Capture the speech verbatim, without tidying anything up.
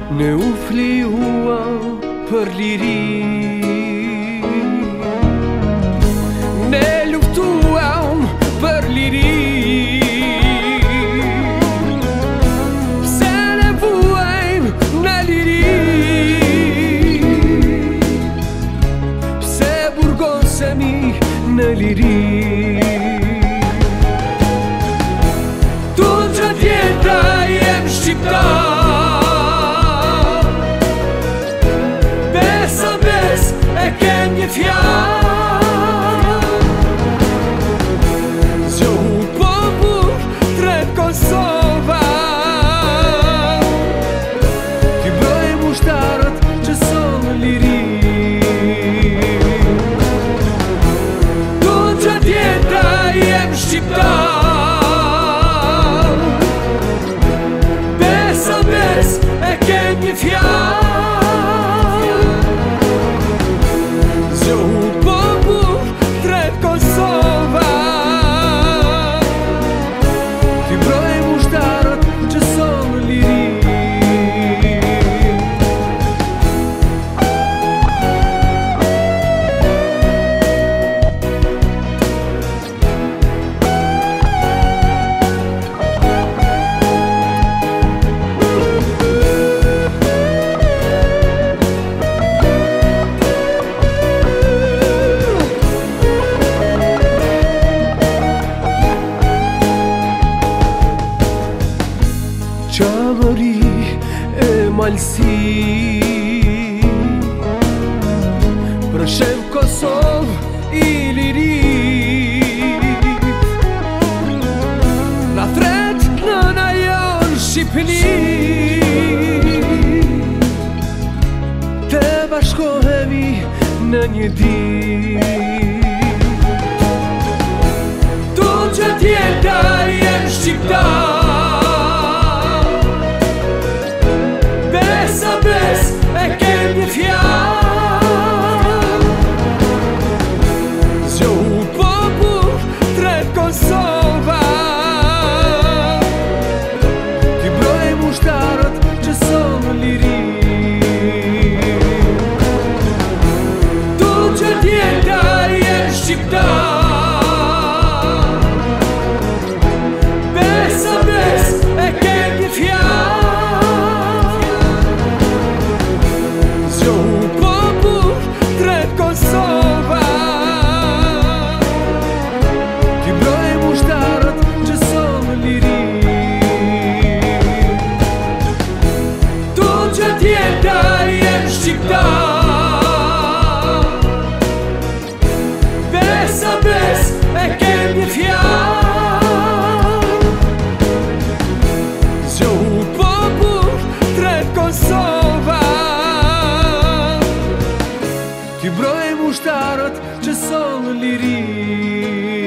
Ne u fliua për liri, ne luftuam për liri. Pse ne vuajmë në liri, pse burgosemi në liri. Tunë që tjeta jem shqiptar, besa bes e kem një fjalë. Zjohu popull tret Kosova, t'i brojmë ushtarët që son në liri. Tunë që tjeta jem shqiptar, besa bes e kem një fjalë. Zjohu popull tret Kosova, t'i brojmë ushtarët që son në liri. Qamëri e malsi, për shem Kosovë i lirit, na thret nëna jon Shqipni, të bashkohemi në një dit. Tunë që tjeta jem shqiptar, besa bes e kem një fjalë. Zjohu popull tret Kosova, t'i brojmë ushtarët që son në liri. Tunë që tjeta jem shqiptar, besa bes e kem një fjalë. Zjohu popull tret Kosova, t'i brojmë ushtarët që son në liri. Tunë që tjeta jem shqiptar, besa bes e kem një fjalë. Zjohu popull tret Kosova, t'i brojmë ushtarët që son në liri.